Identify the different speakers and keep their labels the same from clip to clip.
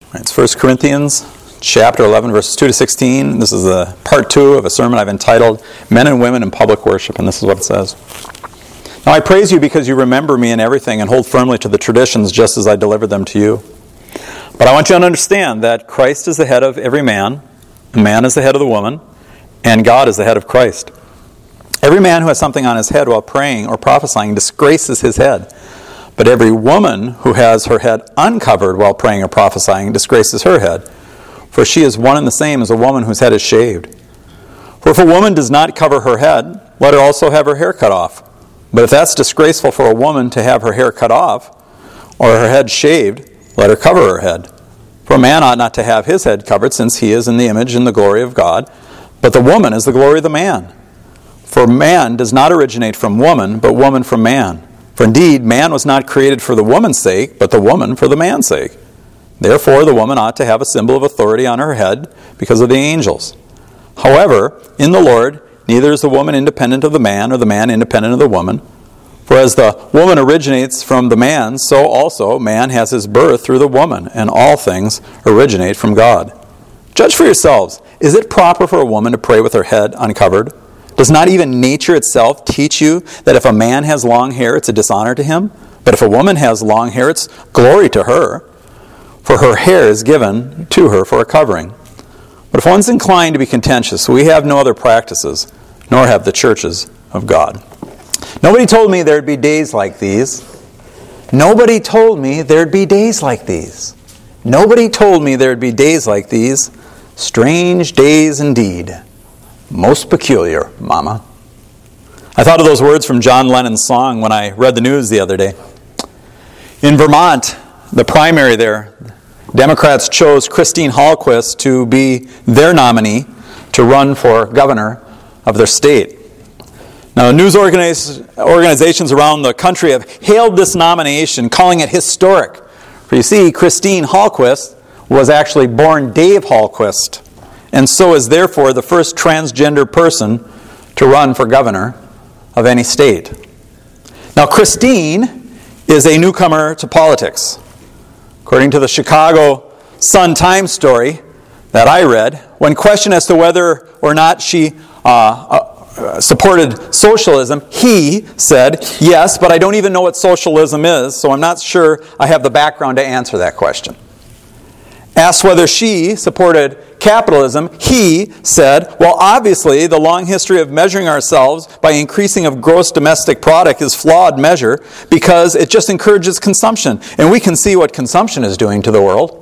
Speaker 1: It's 1 Corinthians chapter 11, verses 2 to 16. This is part 2 of a sermon I've entitled, Men and Women in Public Worship, and this is what it says. Now I praise you because you remember me in everything and hold firmly to the traditions just as I delivered them to you. But I want you to understand that Christ is the head of every man, the man is the head of the woman, and God is the head of Christ. Every man who has something on his head while praying or prophesying disgraces his head. But every woman who has her head uncovered while praying or prophesying disgraces her head. For she is one and the same as a woman whose head is shaved. For if a woman does not cover her head, let her also have her hair cut off. But if that's disgraceful for a woman to have her hair cut off, or her head shaved, let her cover her head. For a man ought not to have his head covered, since he is in the image and the glory of God. But the woman is the glory of the man. For man does not originate from woman, but woman from man. For indeed, man was not created for the woman's sake, but the woman for the man's sake. Therefore, the woman ought to have a symbol of authority on her head because of the angels. However, in the Lord, neither is the woman independent of the man, or the man independent of the woman. For as the woman originates from the man, so also man has his birth through the woman, and all things originate from God. Judge for yourselves. Is it proper for a woman to pray with her head uncovered? Does not even nature itself teach you that if a man has long hair, it's a dishonor to him? But if a woman has long hair, it's glory to her, for her hair is given to her for a covering. But if one's inclined to be contentious, we have no other practices, nor have the churches of God. Nobody told me there'd be days like these. Nobody told me there'd be days like these. Nobody told me there'd be days like these. Strange days indeed. Most peculiar, Mama. I thought of those words from John Lennon's song when I read the news the other day. In Vermont, the primary there, Democrats chose Christine Hallquist to be their nominee to run for governor of their state. Now, news organizations around the country have hailed this nomination, calling it historic. For you see, Christine Hallquist was actually born Dave Hallquist, and so is therefore the first transgender person to run for governor of any state. Now, Christine is a newcomer to politics. According to the Chicago Sun-Times story that I read, when questioned as to whether or not she supported socialism, he said, yes, but I don't even know what socialism is, so I'm not sure I have the background to answer that question. Asked whether she supported capitalism, he said, well, obviously, the long history of measuring ourselves by increasing of gross domestic product is flawed measure because it just encourages consumption. And we can see what consumption is doing to the world.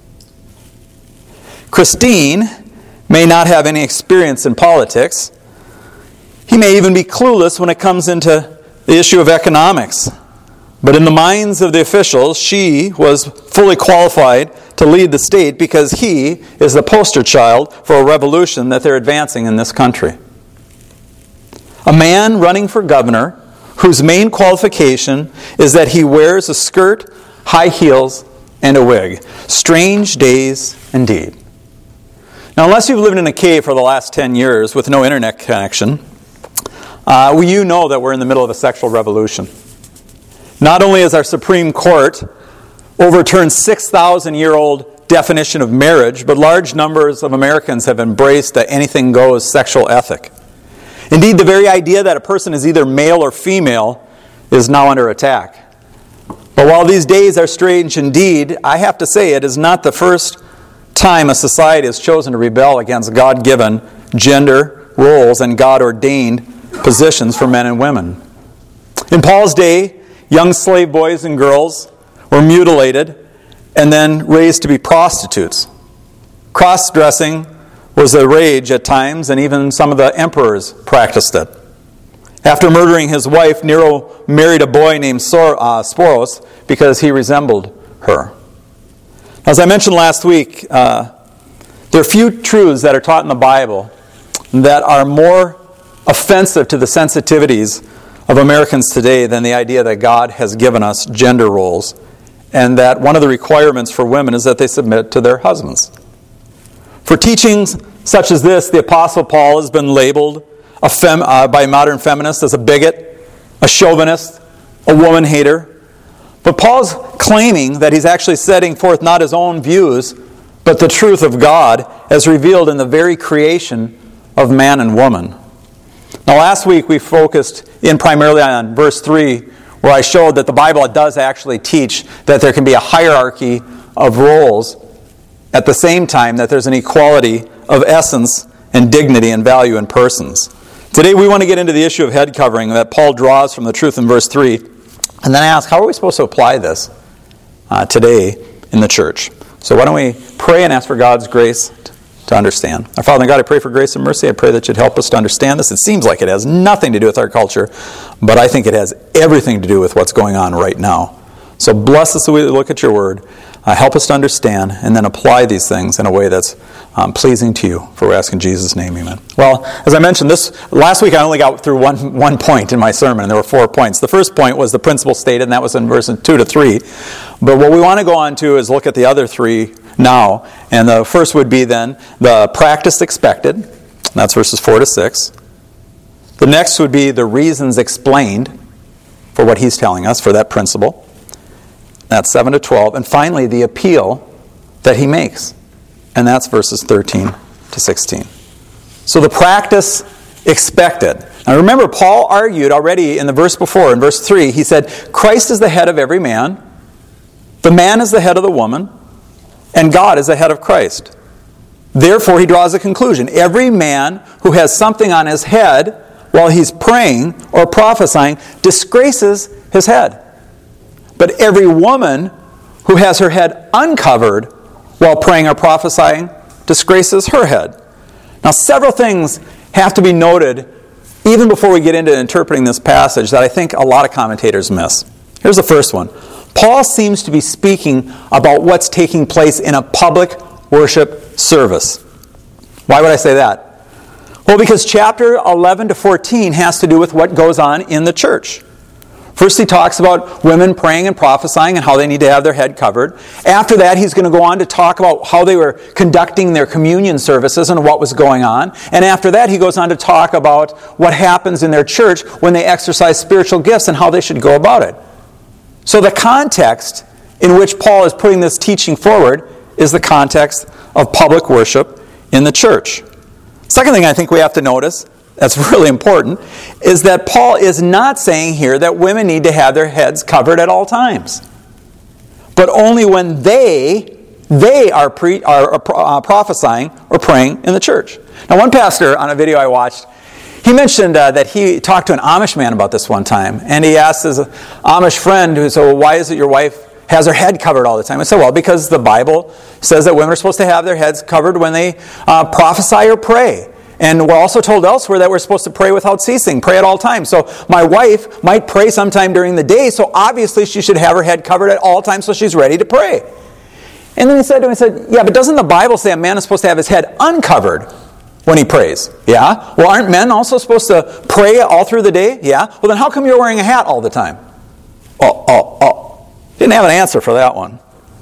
Speaker 1: Christine may not have any experience in politics. He may even be clueless when it comes into the issue of economics. But in the minds of the officials, she was fully qualified to lead the state because he is the poster child for a revolution that they're advancing in this country. A man running for governor whose main qualification is that he wears a skirt, high heels, and a wig. Strange days indeed. Now, unless you've lived in a cave for the last 10 years with no internet connection, you know that we're in the middle of a sexual revolution. Not only has our Supreme Court overturned 6,000-year-old definition of marriage, but large numbers of Americans have embraced the anything-goes sexual ethic. Indeed, the very idea that a person is either male or female is now under attack. But while these days are strange indeed, I have to say it is not the first time a society has chosen to rebel against God-given gender roles and God-ordained positions for men and women. In Paul's day, young slave boys and girls were mutilated and then raised to be prostitutes. Cross-dressing was a rage at times, and even some of the emperors practiced it. After murdering his wife, Nero married a boy named Sporos because he resembled her. As I mentioned last week, there are few truths that are taught in the Bible that are more offensive to the sensitivities of Americans today than the idea that God has given us gender roles and that one of the requirements for women is that they submit to their husbands. For teachings such as this, the Apostle Paul has been labeled by modern feminists as a bigot, a chauvinist, a woman hater. But Paul's claiming that he's actually setting forth not his own views, but the truth of God as revealed in the very creation of man and woman. Now last week we focused in primarily on verse 3, where I showed that the Bible does actually teach that there can be a hierarchy of roles at the same time that there's an equality of essence and dignity and value in persons. Today we want to get into the issue of head covering that Paul draws from the truth in verse 3, and then ask, how are we supposed to apply this today in the church? So why don't we pray and ask for God's grace to understand. Our Father in God, I pray for grace and mercy. I pray that you'd help us to understand this. It seems like it has nothing to do with our culture, but I think it has everything to do with what's going on right now. So bless us as we look at your word. Help us to understand and then apply these things in a way that's pleasing to you. For we ask in Jesus' name, amen. Well, as I mentioned, last week I only got through one point in my sermon, and there were 4 points. The first point was the principle stated, and that was in verses 2 to 3. But what we want to go on to is look at the other 3 now. And the first would be then the practice expected. That's verses 4 to 6. The next would be the reasons explained for what he's telling us, for that principle. That's 7 to 12. And finally, the appeal that he makes. And that's verses 13 to 16. So the practice expected. Now remember, Paul argued already in the verse before, in verse 3, he said, Christ is the head of every man, the man is the head of the woman, and God is the head of Christ. Therefore, he draws a conclusion. Every man who has something on his head while he's praying or prophesying disgraces his head. But every woman who has her head uncovered while praying or prophesying disgraces her head. Now, several things have to be noted even before we get into interpreting this passage that I think a lot of commentators miss. Here's the first one. Paul seems to be speaking about what's taking place in a public worship service. Why would I say that? Well, because chapter 11 to 14 has to do with what goes on in the church. First, he talks about women praying and prophesying and how they need to have their head covered. After that, he's going to go on to talk about how they were conducting their communion services and what was going on. And after that, he goes on to talk about what happens in their church when they exercise spiritual gifts and how they should go about it. So the context in which Paul is putting this teaching forward is the context of public worship in the church. Second thing I think we have to notice, that's really important, is that Paul is not saying here that women need to have their heads covered at all times, but only when they are prophesying or praying in the church. Now, one pastor on a video I watched, he mentioned that he talked to an Amish man about this one time, and he asked his Amish friend, who said, well, why is it your wife has her head covered all the time? I said, well, because the Bible says that women are supposed to have their heads covered when they prophesy or pray. And we're also told elsewhere that we're supposed to pray without ceasing, pray at all times. So my wife might pray sometime during the day, so obviously she should have her head covered at all times so she's ready to pray. And then he said to me, yeah, but doesn't the Bible say a man is supposed to have his head uncovered when he prays? Yeah. Well, aren't men also supposed to pray all through the day? Yeah. Well, then how come you're wearing a hat all the time? Didn't have an answer for that one.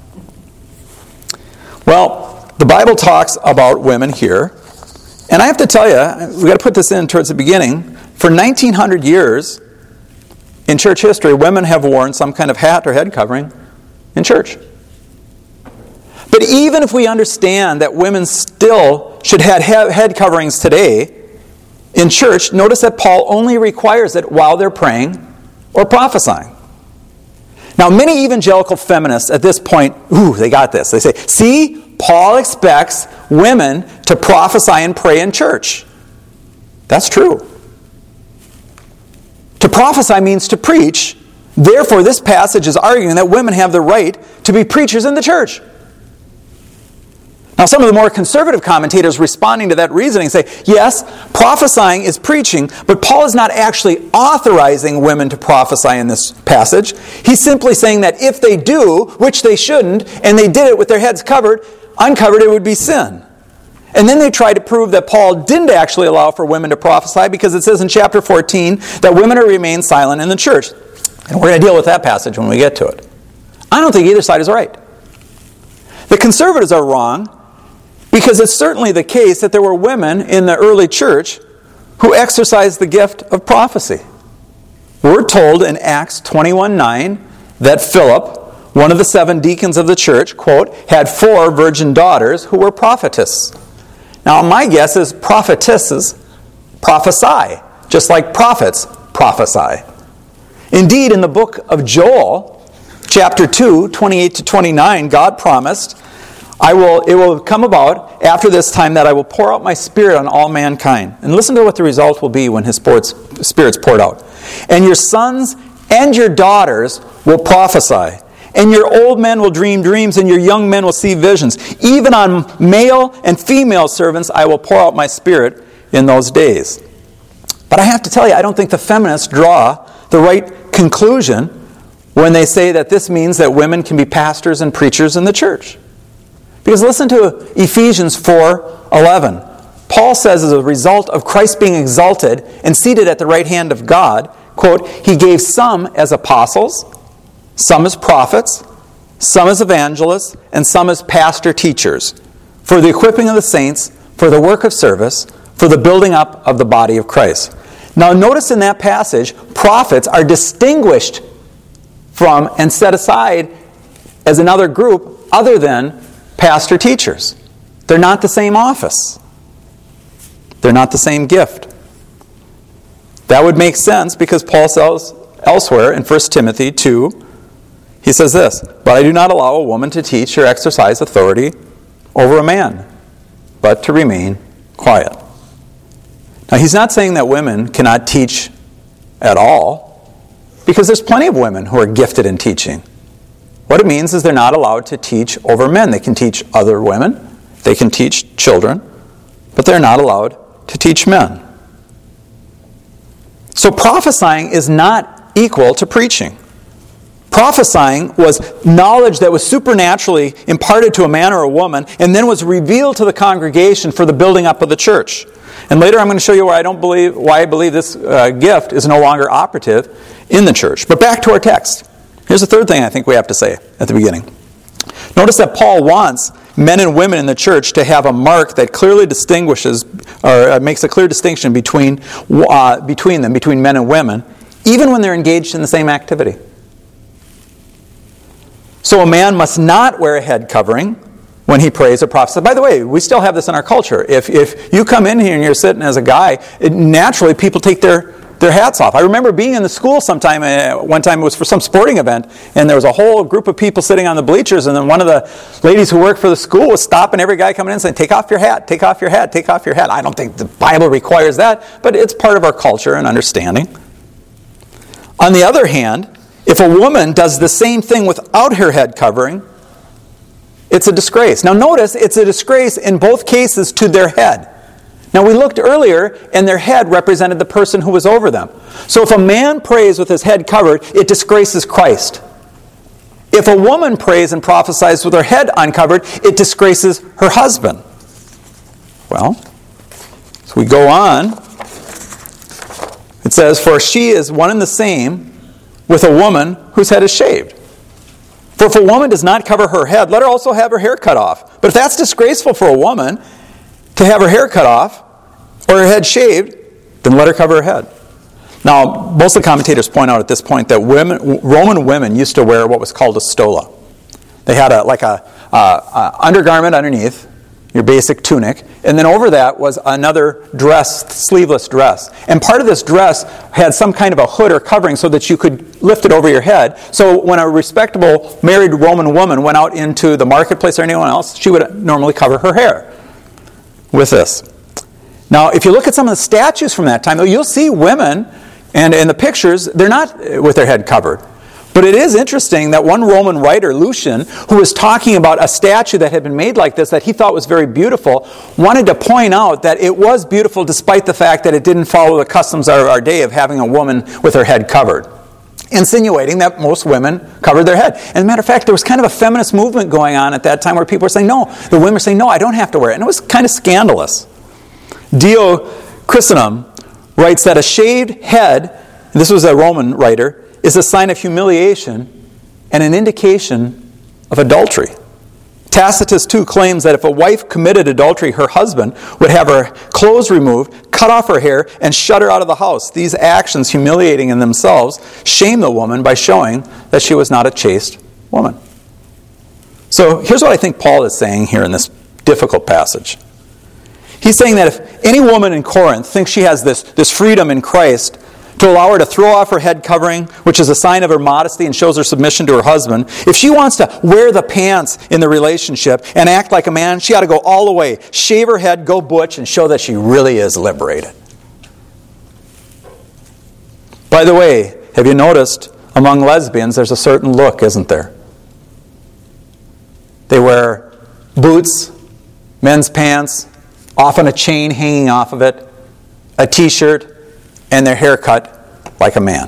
Speaker 1: Well, the Bible talks about women here. And I have to tell you, we've got to put this in towards the beginning. For 1900 years in church history, women have worn some kind of hat or head covering in church. But even if we understand that women still should have head coverings today in church, notice that Paul only requires it while they're praying or prophesying. Now, many evangelical feminists at this point, they got this. They say, see, Paul expects women to prophesy and pray in church. That's true. To prophesy means to preach. Therefore, this passage is arguing that women have the right to be preachers in the church. Now, some of the more conservative commentators responding to that reasoning say, yes, prophesying is preaching, but Paul is not actually authorizing women to prophesy in this passage. He's simply saying that if they do, which they shouldn't, and they did it with their heads uncovered, it would be sin. And then they try to prove that Paul didn't actually allow for women to prophesy because it says in chapter 14 that women are to remain silent in the church. And we're going to deal with that passage when we get to it. I don't think either side is right. The conservatives are wrong because it's certainly the case that there were women in the early church who exercised the gift of prophecy. We're told in Acts 21:9 that Philip, one of the 7 deacons of the church, quote, had 4 virgin daughters who were prophetess. Now, my guess is prophetesses prophesy, just like prophets prophesy. Indeed, in the book of Joel, chapter 2, 28 to 29, God promised, it will come about after this time that I will pour out my Spirit on all mankind. And listen to what the result will be when His Spirit's poured out. And your sons and your daughters will prophesy. And your old men will dream dreams, and your young men will see visions. Even on male and female servants I will pour out my Spirit in those days. But I have to tell you, I don't think the feminists draw the right conclusion when they say that this means that women can be pastors and preachers in the church. Because listen to Ephesians 4:11. Paul says, as a result of Christ being exalted and seated at the right hand of God, quote, He gave some as apostles, some as prophets, some as evangelists, and some as pastor-teachers, for the equipping of the saints, for the work of service, for the building up of the body of Christ. Now notice in that passage, prophets are distinguished from and set aside as another group other than pastor-teachers. They're not the same office. They're not the same gift. That would make sense because Paul says elsewhere in 1 Timothy 2, he says this, But I do not allow a woman to teach or exercise authority over a man, but to remain quiet. Now, he's not saying that women cannot teach at all, because there's plenty of women who are gifted in teaching. What it means is they're not allowed to teach over men. They can teach other women, they can teach children, but they're not allowed to teach men. So prophesying is not equal to preaching. Prophesying was knowledge that was supernaturally imparted to a man or a woman and then was revealed to the congregation for the building up of the church. And later I'm going to show you why I believe this gift is no longer operative in the church. But back to our text. Here's the third thing I think we have to say at the beginning. Notice that Paul wants men and women in the church to have a mark that clearly distinguishes or makes a clear distinction between men and women, even when they're engaged in the same activity. So a man must not wear a head covering when he prays or prophesies. By the way, we still have this in our culture. If you come in here and you're sitting as a guy, naturally people take their hats off. I remember being in the school sometime, one time it was for some sporting event, and there was a whole group of people sitting on the bleachers, and then one of the ladies who worked for the school was stopping every guy coming in and saying, take off your hat, take off your hat, take off your hat. I don't think the Bible requires that, but it's part of our culture and understanding. On the other hand, if a woman does the same thing without her head covering, it's a disgrace. Now notice, it's a disgrace in both cases to their head. Now we looked earlier, and their head represented the person who was over them. So if a man prays with his head covered, it disgraces Christ. If a woman prays and prophesies with her head uncovered, it disgraces her husband. Well, so we go on. It says, For she is one and the same with a woman whose head is shaved. For if a woman does not cover her head, let her also have her hair cut off. But if that's disgraceful for a woman to have her hair cut off or her head shaved, then let her cover her head. Now, most of the commentators point out at this point that Roman women used to wear what was called a stola. They had a undergarment underneath, your basic tunic, and then over that was another dress, sleeveless dress. And part of this dress had some kind of a hood or covering so that you could lift it over your head. So when a respectable married Roman woman went out into the marketplace or anyone else, she would normally cover her hair with this. Now, if you look at some of the statues from that time, you'll see women, and in the pictures, they're not with their head covered. But it is interesting that one Roman writer, Lucian, who was talking about a statue that had been made like this that he thought was very beautiful, wanted to point out that it was beautiful despite the fact that it didn't follow the customs of our day of having a woman with her head covered, insinuating that most women covered their head. As a matter of fact, there was kind of a feminist movement going on at that time where people were saying, no, the women were saying, no, I don't have to wear it. And it was kind of scandalous. Dio Chrysostom writes that a shaved head, this was a Roman writer, is a sign of humiliation and an indication of adultery. Tacitus, too, claims that if a wife committed adultery, her husband would have her clothes removed, cut off her hair, and shut her out of the house. These actions, humiliating in themselves, shame the woman by showing that she was not a chaste woman. So here's what I think Paul is saying here in this difficult passage. He's saying that if any woman in Corinth thinks she has this freedom in Christ to allow her to throw off her head covering, which is a sign of her modesty and shows her submission to her husband, if she wants to wear the pants in the relationship and act like a man, she ought to go all the way, shave her head, go butch, and show that she really is liberated. By the way, have you noticed among lesbians there's a certain look, isn't there? They wear boots, men's pants, often a chain hanging off of it, a t-shirt, and their hair cut like a man.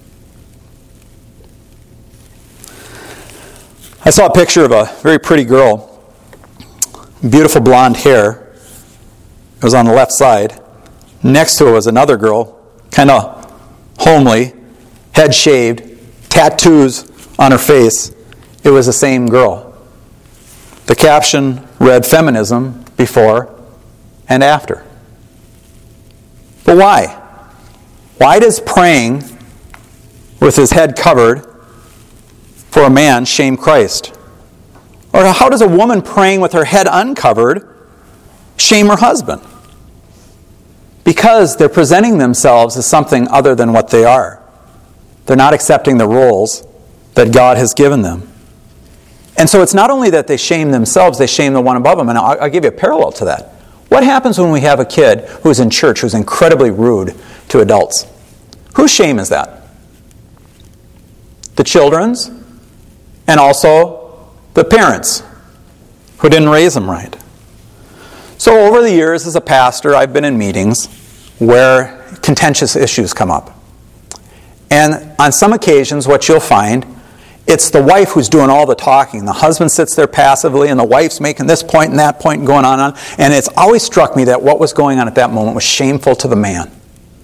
Speaker 1: I saw a picture of a very pretty girl, beautiful blonde hair. It was on the left side. Next to her was another girl, kind of homely, head shaved, tattoos on her face. It was the same girl. The caption read feminism before and after. But why? Why does praying with his head covered for a man shame Christ? Or how does a woman praying with her head uncovered shame her husband? Because they're presenting themselves as something other than what they are. They're not accepting the roles that God has given them. And so it's not only that they shame themselves, they shame the one above them. And I'll give you a parallel to that. What happens when we have a kid who's in church who's incredibly rude to adults? Whose shame is that? The children's, and also the parents who didn't raise them right. So over the years as a pastor, I've been in meetings where contentious issues come up. And on some occasions, what you'll find, it's the wife who's doing all the talking. The husband sits there passively, and the wife's making this point and that point and going on. And it's always struck me that what was going on at that moment was shameful to the man.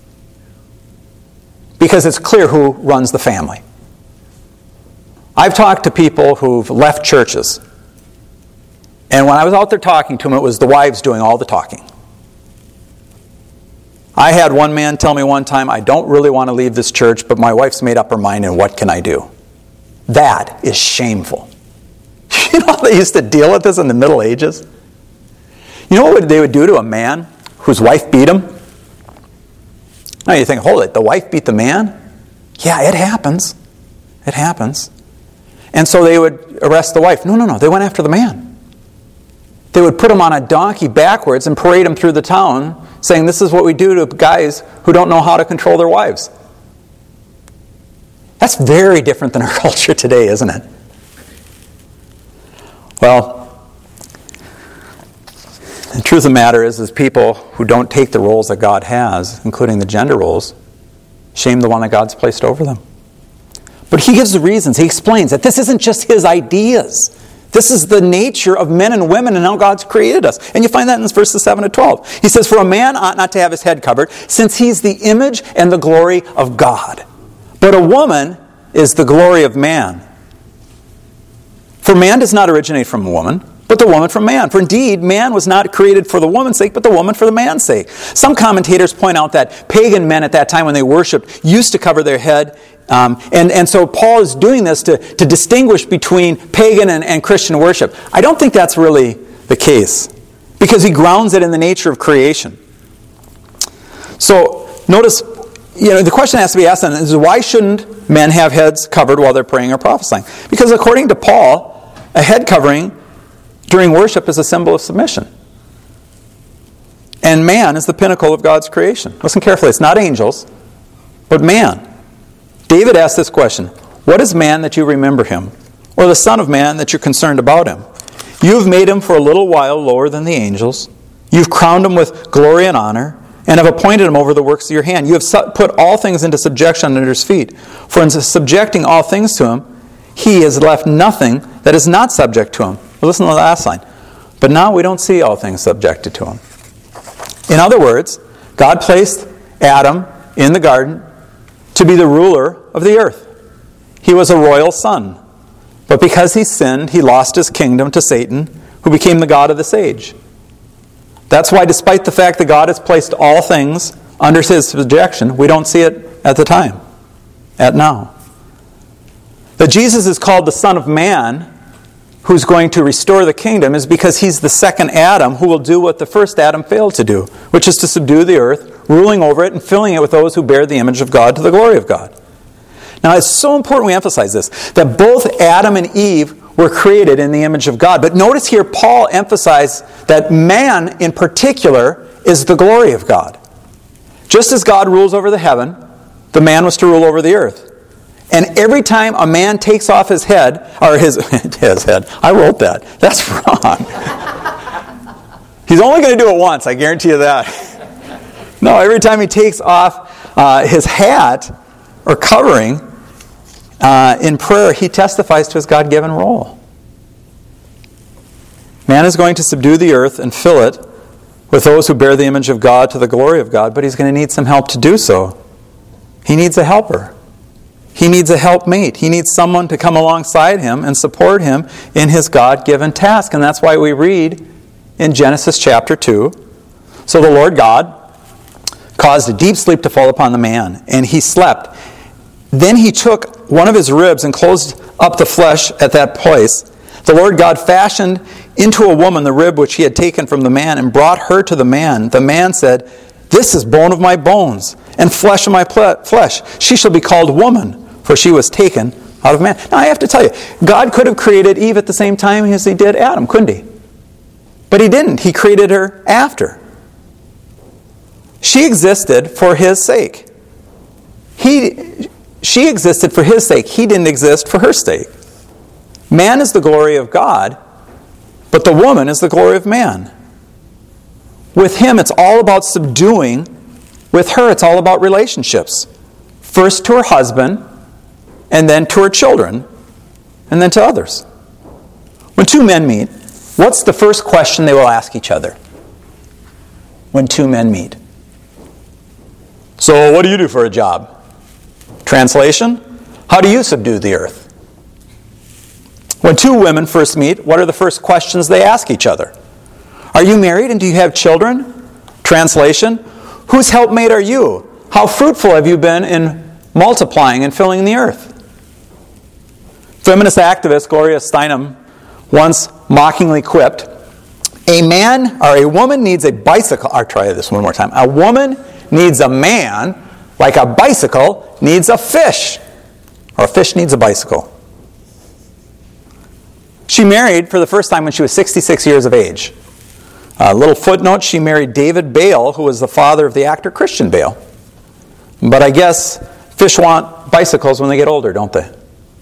Speaker 1: Because it's clear who runs the family. I've talked to people who've left churches. And when I was out there talking to them, it was the wives doing all the talking. I had one man tell me one time, I don't really want to leave this church, but my wife's made up her mind, and what can I do? That is shameful. You know how they used to deal with this in the Middle Ages? You know what they would do to a man whose wife beat him? Now you think, hold it, the wife beat the man? Yeah, it happens. It happens. And so they would arrest the wife. No, they went after the man. They would put him on a donkey backwards and parade him through the town, saying this is what we do to guys who don't know how to control their wives. That's very different than our culture today, isn't it? Well, the truth of the matter is people who don't take the roles that God has, including the gender roles, shame the one that God's placed over them. But he gives the reasons. He explains that this isn't just his ideas. This is the nature of men and women and how God's created us. And you find that in verses 7 to 12. He says, for a man ought not to have his head covered, since he's the image and the glory of God. But a woman is the glory of man. For man does not originate from a woman, but the woman from man. For indeed, man was not created for the woman's sake, but the woman for the man's sake. Some commentators point out that pagan men at that time when they worshipped used to cover their head. And so Paul is doing this to distinguish between pagan and Christian worship. I don't think that's really the case, because he grounds it in the nature of creation. So notice, the question has to be asked then is, why shouldn't men have heads covered while they're praying or prophesying? Because according to Paul, a head covering during worship is a symbol of submission. And man is the pinnacle of God's creation. Listen carefully, it's not angels, but man. David asked this question, what is man that you remember him? Or the son of man that you're concerned about him? You have made him for a little while lower than the angels. You've crowned him with glory and honor, and have appointed him over the works of your hand. You have put all things into subjection under his feet. For in subjecting all things to him, he has left nothing that is not subject to him. Well, listen to the last line. But now we don't see all things subjected to him. In other words, God placed Adam in the garden to be the ruler of the earth. He was a royal son. But because he sinned, he lost his kingdom to Satan, who became the god of this age. That's why, despite the fact that God has placed all things under his subjection, we don't see it at the time, at now. That Jesus is called the Son of Man, who's going to restore the kingdom, is because he's the second Adam who will do what the first Adam failed to do, which is to subdue the earth, ruling over it and filling it with those who bear the image of God to the glory of God. Now, it's so important we emphasize this, that both Adam and Eve were created in the image of God. But notice here, Paul emphasized that man in particular is the glory of God. Just as God rules over the heaven, the man was to rule over the earth. And every time a man takes off his head, or his head, I wrote that. That's wrong. He's only going to do it once, I guarantee you that. No, every time he takes off his hat or covering, in prayer, he testifies to his God-given role. Man is going to subdue the earth and fill it with those who bear the image of God to the glory of God, but he's going to need some help to do so. He needs a helper. He needs a helpmate. He needs someone to come alongside him and support him in his God-given task. And that's why we read in Genesis chapter 2, "So the Lord God caused a deep sleep to fall upon the man, and he slept. Then he took one of his ribs and closed up the flesh at that place. The Lord God fashioned into a woman the rib which he had taken from the man and brought her to the man. The man said, 'This is bone of my bones and flesh of my flesh. She shall be called woman, for she was taken out of man.'" Now I have to tell you, God could have created Eve at the same time as he did Adam, couldn't he? But he didn't. He created her after. She existed for his sake. She existed for his sake. He didn't exist for her sake. Man is the glory of God, but the woman is the glory of man. With him, it's all about subduing. With her, it's all about relationships. First to her husband, and then to her children, and then to others. When two men meet, what's the first question they will ask each other? When two men meet. "So, what do you do for a job?" Translation, "How do you subdue the earth?" When two women first meet, what are the first questions they ask each other? "Are you married and do you have children?" Translation, "Whose helpmate are you? How fruitful have you been in multiplying and filling the earth?" Feminist activist Gloria Steinem once mockingly quipped, "A woman needs a bicycle." I'll try this one more time. "A woman needs a man like a bicycle needs a fish, or a fish needs a bicycle." She married for the first time when she was 66 years of age. A little footnote, she married David Bale, who was the father of the actor Christian Bale. But I guess fish want bicycles when they get older, don't they?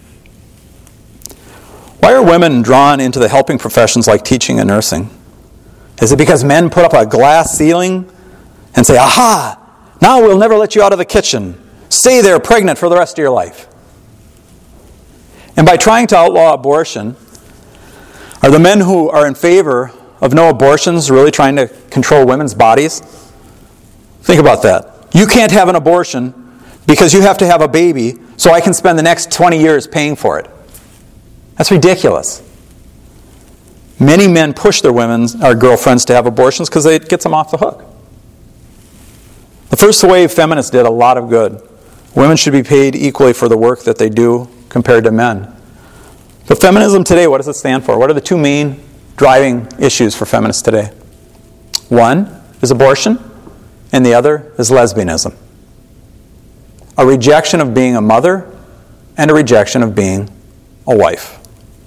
Speaker 1: Why are women drawn into the helping professions like teaching and nursing? Is it because men put up a glass ceiling and say, "Aha! Now we'll never let you out of the kitchen. Stay there pregnant for the rest of your life"? And by trying to outlaw abortion, are the men who are in favor of no abortions really trying to control women's bodies? Think about that. You can't have an abortion because you have to have a baby, so I can spend the next 20 years paying for it. That's ridiculous. Many men push their girlfriends to have abortions because it gets them off the hook. The first wave feminists did a lot of good. Women should be paid equally for the work that they do compared to men. But feminism today, what does it stand for? What are the two main driving issues for feminists today? One is abortion, and the other is lesbianism. A rejection of being a mother and a rejection of being a wife.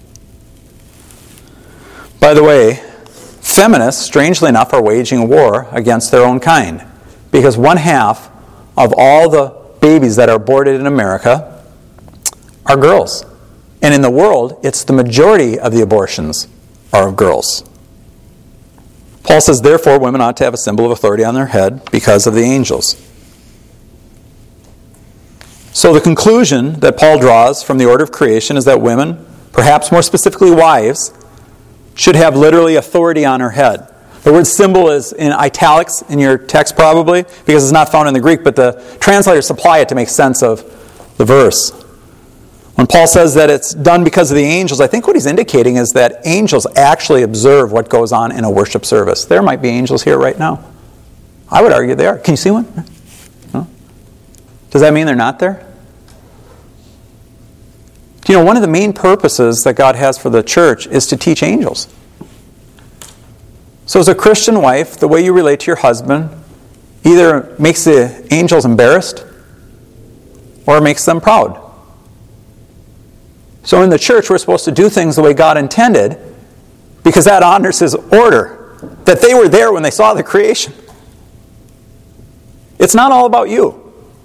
Speaker 1: By the way, feminists, strangely enough, are waging a war against their own kind, because 1/2 of all the babies that are aborted in America are girls. And in the world, it's the majority of the abortions are of girls. Paul says, therefore, women ought to have a symbol of authority on their head because of the angels. So the conclusion that Paul draws from the order of creation is that women, perhaps more specifically wives, should have literally authority on her head. The word symbol is in italics in your text probably, because it's not found in the Greek, but the translators supply it to make sense of the verse. When Paul says that it's done because of the angels, I think what he's indicating is that angels actually observe what goes on in a worship service. There might be angels here right now. I would argue they are. Can you see one? No? Does that mean they're not there? Do you know, one of the main purposes that God has for the church is to teach angels. So as a Christian wife, the way you relate to your husband either makes the angels embarrassed or makes them proud. So in the church, we're supposed to do things the way God intended because that honors His order, that they were there when they saw the creation. It's not all about you.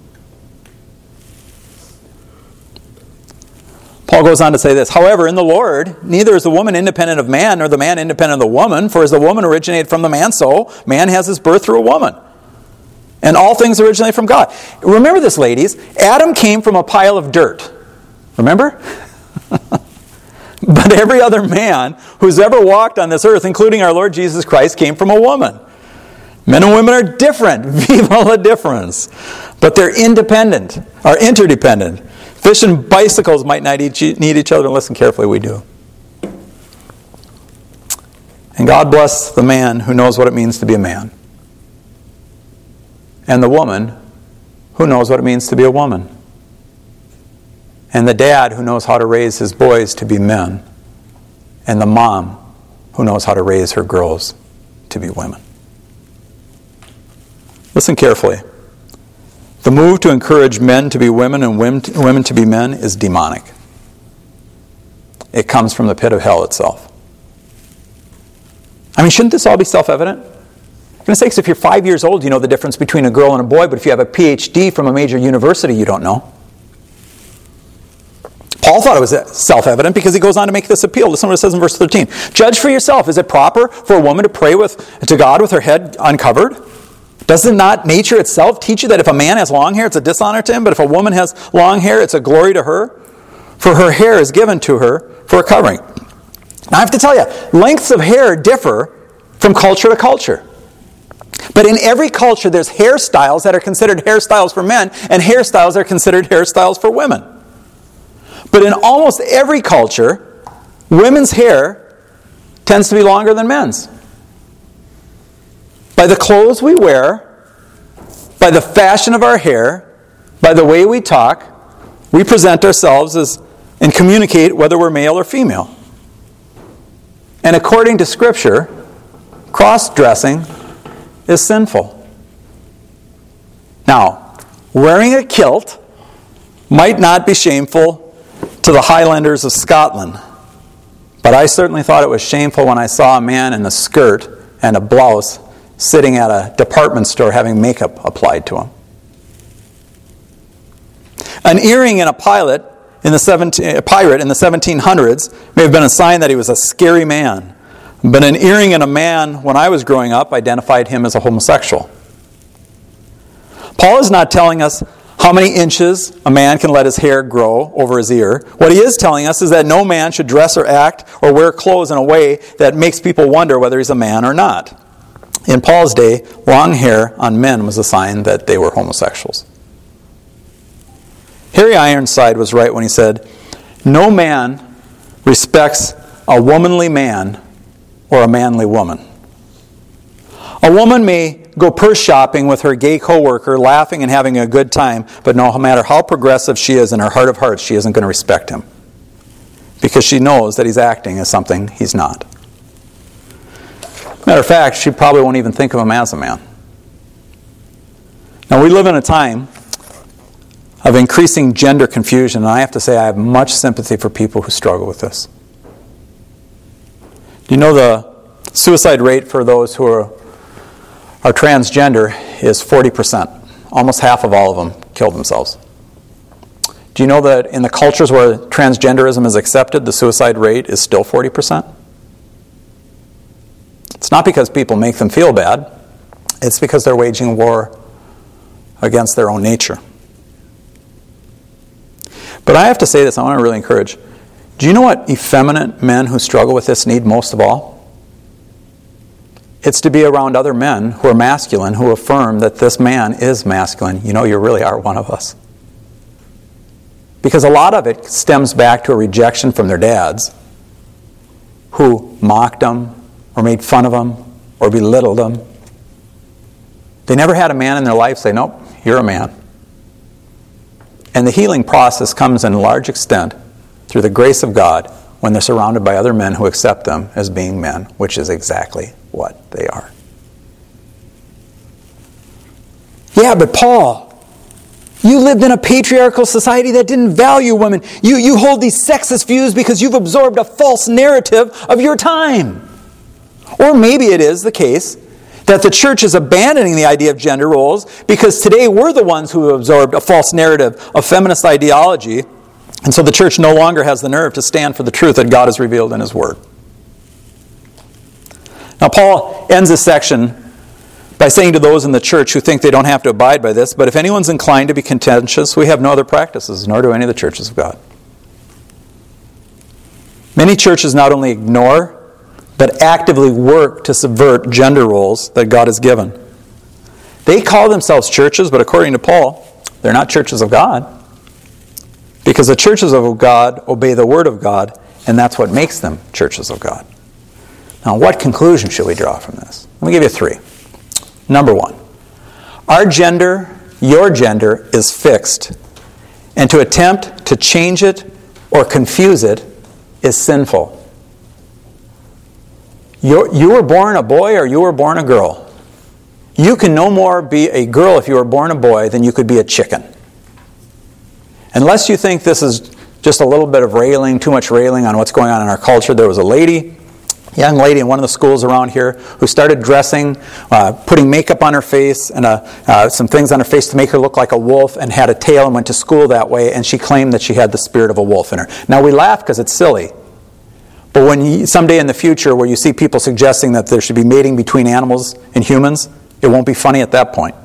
Speaker 1: Paul goes on to say this, however, in the Lord, neither is the woman independent of man, nor the man independent of the woman, for as the woman originated from the man, so man has his birth through a woman. And all things originate from God. Remember this, ladies. Adam came from a pile of dirt. Remember? But every other man who's ever walked on this earth, including our Lord Jesus Christ, came from a woman. Men and women are different. Viva la difference. But they're independent, or interdependent. Fish and bicycles might not need each other. Listen carefully, we do. And God bless the man who knows what it means to be a man. And the woman who knows what it means to be a woman. And the dad who knows how to raise his boys to be men. And the mom who knows how to raise her girls to be women. Listen carefully. The move to encourage men to be women and women to be men is demonic. It comes from the pit of hell itself. I mean, shouldn't this all be self-evident? For goodness sakes, if you're 5 years old, you know the difference between a girl and a boy, but if you have a PhD from a major university, you don't know. Paul thought it was self-evident because he goes on to make this appeal. Listen to what it says in verse 13. Judge for yourself. Is it proper for a woman to pray to God with her head uncovered? Doesn't not nature itself teach you that if a man has long hair, it's a dishonor to him, but if a woman has long hair, it's a glory to her? For her hair is given to her for a covering. Now I have to tell you, lengths of hair differ from culture to culture. But in every culture, there's hairstyles that are considered hairstyles for men and hairstyles that are considered hairstyles for women. But in almost every culture, women's hair tends to be longer than men's. By the clothes we wear, by the fashion of our hair, by the way we talk, we present ourselves as and communicate whether we're male or female. And according to Scripture, cross-dressing is sinful. Now, wearing a kilt might not be shameful to the Highlanders of Scotland, but I certainly thought it was shameful when I saw a man in a skirt and a blouse sitting at a department store having makeup applied to him. An earring in a pirate in the 1700s may have been a sign that he was a scary man, but an earring in a man when I was growing up identified him as a homosexual. Paul is not telling us how many inches a man can let his hair grow over his ear. What he is telling us is that no man should dress or act or wear clothes in a way that makes people wonder whether he's a man or not. In Paul's day, long hair on men was a sign that they were homosexuals. Harry Ironside was right when he said, no man respects a womanly man or a manly woman. A woman may go purse shopping with her gay coworker, laughing and having a good time, but no matter how progressive she is in her heart of hearts, she isn't going to respect him because she knows that he's acting as something he's not. Matter of fact, she probably won't even think of him as a man. Now, we live in a time of increasing gender confusion, and I have to say I have much sympathy for people who struggle with this. Do you know the suicide rate for those who are transgender is 40%. Almost half of all of them killed themselves. Do you know that in the cultures where transgenderism is accepted, the suicide rate is still 40%? It's not because people make them feel bad. It's because they're waging war against their own nature. But I have to say this, I want to really encourage. Do you know what effeminate men who struggle with this need most of all? It's to be around other men who are masculine, who affirm that this man is masculine. You know, you really are one of us. Because a lot of it stems back to a rejection from their dads who mocked them or made fun of them or belittled them. They never had a man in their life say, nope, you're a man. And the healing process comes in large extent through the grace of God when they're surrounded by other men who accept them as being men, which is exactly what they are. Yeah, but Paul, you lived in a patriarchal society that didn't value women. You hold these sexist views because you've absorbed a false narrative of your time. Or maybe it is the case that the church is abandoning the idea of gender roles because today we're the ones who have absorbed a false narrative of feminist ideology, and so the church no longer has the nerve to stand for the truth that God has revealed in His Word. Now Paul ends this section by saying to those in the church who think they don't have to abide by this, but if anyone's inclined to be contentious, we have no other practices, nor do any of the churches of God. Many churches not only ignore, but actively work to subvert gender roles that God has given. They call themselves churches, but according to Paul, they're not churches of God. Because the churches of God obey the Word of God, and that's what makes them churches of God. Now, what conclusion should we draw from this? Let me give you 3. Number 1, our gender, your gender, is fixed, and to attempt to change it or confuse it is sinful. You were born a boy or you were born a girl. You can no more be a girl if you were born a boy than you could be a chicken. Unless you think this is just a little bit of railing, too much railing on what's going on in our culture. There was a young lady in one of the schools around here who started dressing, putting makeup on her face and some things on her face to make her look like a wolf, and had a tail and went to school that way, and she claimed that she had the spirit of a wolf in her. Now we laugh because it's silly. But when someday in the future where you see people suggesting that there should be mating between animals and humans, it won't be funny at that point.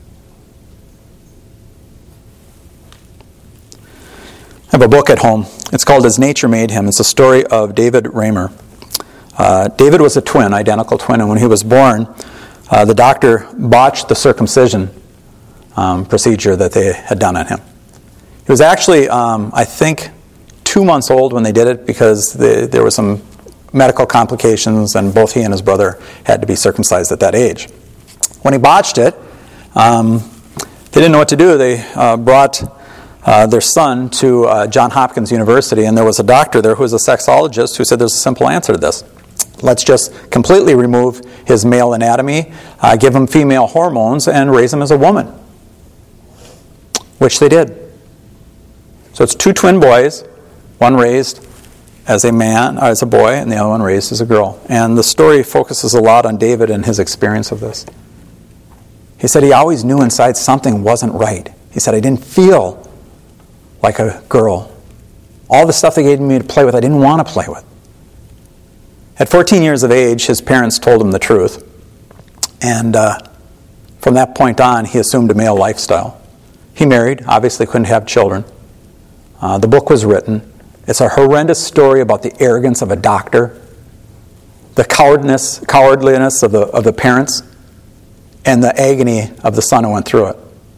Speaker 1: I have a book at home. It's called As Nature Made Him. It's a story of David Raymer. David was a twin, identical twin, and when he was born, the doctor botched the circumcision procedure that they had done on him. He was actually, I think, 2 months old when they did it because there were some medical complications, and both he and his brother had to be circumcised at that age. When he botched it, they didn't know what to do. They brought their son to Johns Hopkins University, and there was a doctor there who was a sexologist who said there's a simple answer to this. Let's just completely remove his male anatomy, give him female hormones, and raise him as a woman. Which they did. So it's 2 twin boys, one raised as a man, as a boy, and the other one raised as a girl. And the story focuses a lot on David and his experience of this. He said he always knew inside something wasn't right. He said, I didn't feel like a girl. All the stuff they gave me to play with, I didn't want to play with. At 14 years of age, his parents told him the truth. And from that point on, he assumed a male lifestyle. He married, obviously couldn't have children. The book was written. It's a horrendous story about the arrogance of a doctor, the cowardliness of the parents, and the agony of the son who went through it.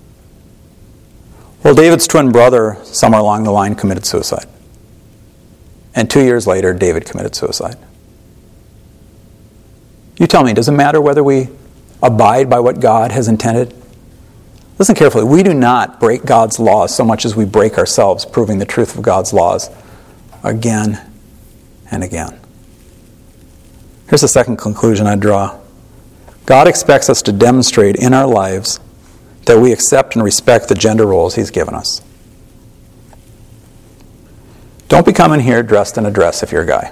Speaker 1: Well, David's twin brother, somewhere along the line, committed suicide. And 2 years later, David committed suicide. You tell me, does it matter whether we abide by what God has intended? Listen carefully. We do not break God's laws so much as we break ourselves, proving the truth of God's laws again and again. Here's the second conclusion I draw. God expects us to demonstrate in our lives that we accept and respect the gender roles He's given us. Don't be coming here dressed in a dress if you're a guy.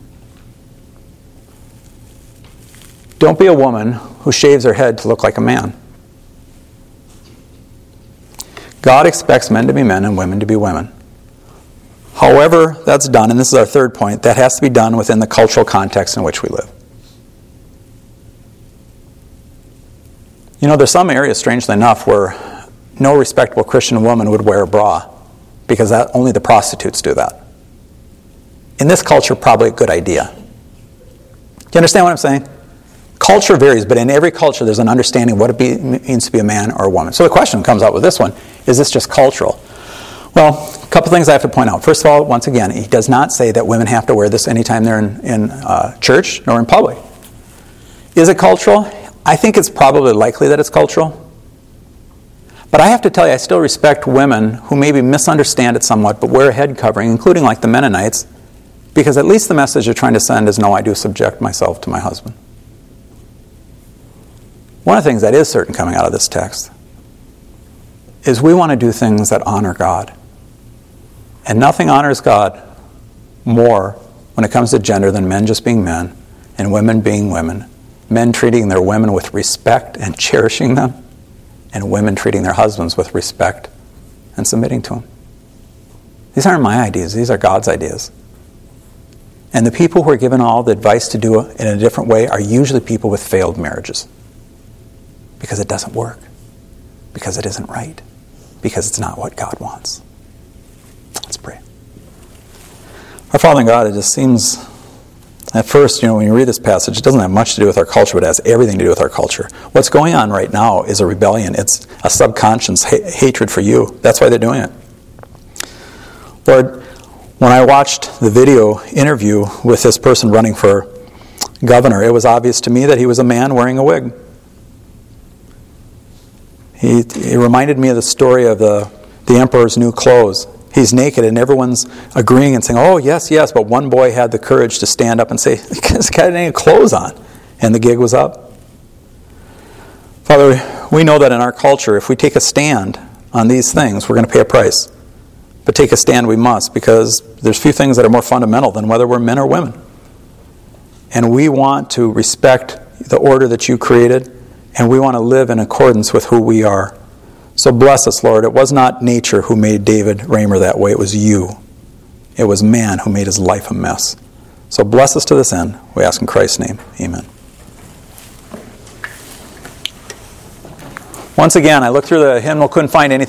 Speaker 1: Don't be a woman who shaves her head to look like a man. God expects men to be men and women to be women. However that's done, and this is our third point, that has to be done within the cultural context in which we live. You know, there's some areas, strangely enough, where no respectable Christian woman would wear a bra because only the prostitutes do that. In this culture, probably a good idea. Do you understand what I'm saying? Culture varies, but in every culture there's an understanding of what it means to be a man or a woman. So the question comes out with this one, is this just cultural? Well, a couple things I have to point out. First of all, once again, he does not say that women have to wear this anytime they're in church or in public. Is it cultural? I think it's probably likely that it's cultural. But I have to tell you, I still respect women who maybe misunderstand it somewhat, but wear a head covering, including like the Mennonites, because at least the message they're trying to send is, no, I do subject myself to my husband. One of the things that is certain coming out of this text is we want to do things that honor God. And nothing honors God more when it comes to gender than men just being men and women being women. Men treating their women with respect and cherishing them, and women treating their husbands with respect and submitting to them. These aren't my ideas. These are God's ideas. And the people who are given all the advice to do it in a different way are usually people with failed marriages. Because it doesn't work. Because it isn't right. Because it's not what God wants. Let's pray. Our Father in God, it just seems, at first, when you read this passage, it doesn't have much to do with our culture, but it has everything to do with our culture. What's going on right now is a rebellion. It's a subconscious hatred for you. That's why they're doing it. Lord, when I watched the video interview with this person running for governor, it was obvious to me that he was a man wearing a wig. He reminded me of the story of the emperor's new clothes. He's naked and everyone's agreeing and saying, oh, yes, yes, but one boy had the courage to stand up and say, this guy didn't have clothes on. And the gig was up. Father, we know that in our culture, if we take a stand on these things, we're going to pay a price. But take a stand we must, because there's few things that are more fundamental than whether we're men or women. And we want to respect the order that you created, and we want to live in accordance with who we are. So bless us, Lord. It was not nature who made David Raymer that way. It was you. It was man who made his life a mess. So bless us to this end. We ask in Christ's name. Amen. Once again, I looked through the hymnal, couldn't find anything